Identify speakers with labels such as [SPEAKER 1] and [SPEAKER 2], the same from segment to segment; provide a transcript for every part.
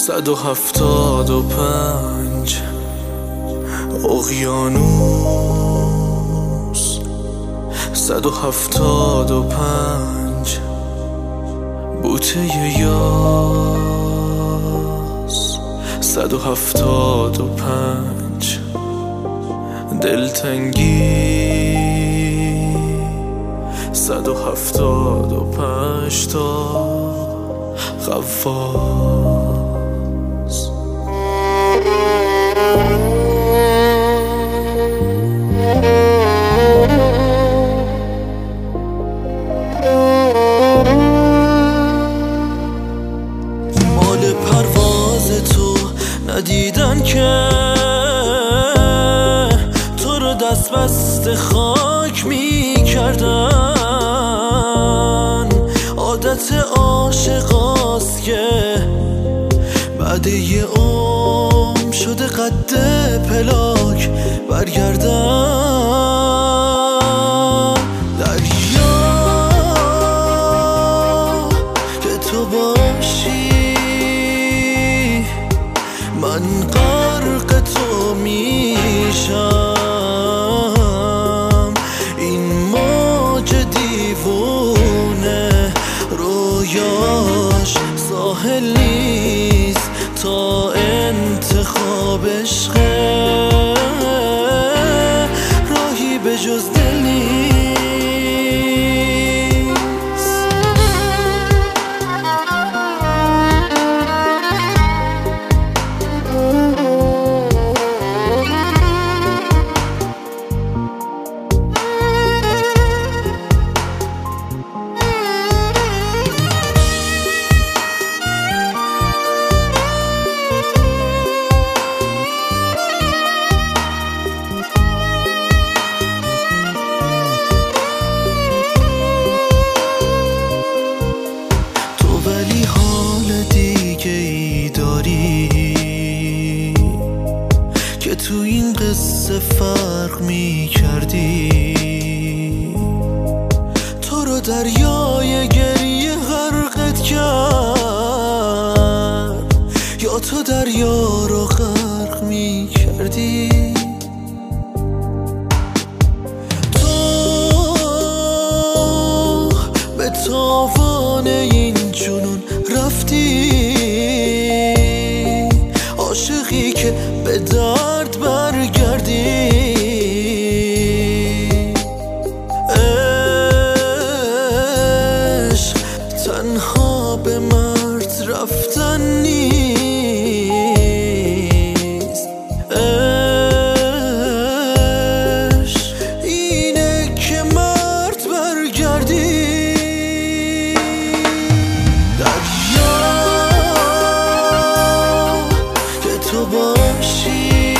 [SPEAKER 1] 175 اقیانوس، 175 بوته یاس، 175 دلتنگی، 175 تا غواص. مال پرواز تو ندیدن که تو رو دست بسته خاک می کردن. عادت عاشقاست که بعد یه عمر شده قد پلاک برگردن. دریا که تو باشی من غرق تو میشم. این موج دیوونه رویاش ساحل نیست تا انتخاب عشقه، راهی به جز دل نیست. ولی حال دیگه ای داری که تو این قصه فرق می کردی. تو رو دریای گریه غرقت کرد یا تو دریا رو غرق می کردی. تو به تاوان این جنون رفتی، عاشقی که به درد برگردی. عشق تنها به مرد رفتن نیست، عشق اینه که مرد برگردی. تو باشی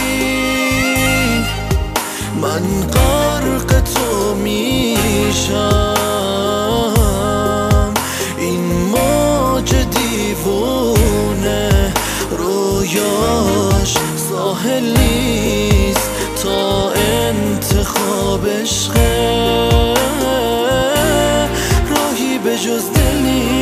[SPEAKER 1] من غرق تو میشم. این موج دیوونه رویاش ساحل نیست تا انتخاب عشقه، راهی به جز دل نیست.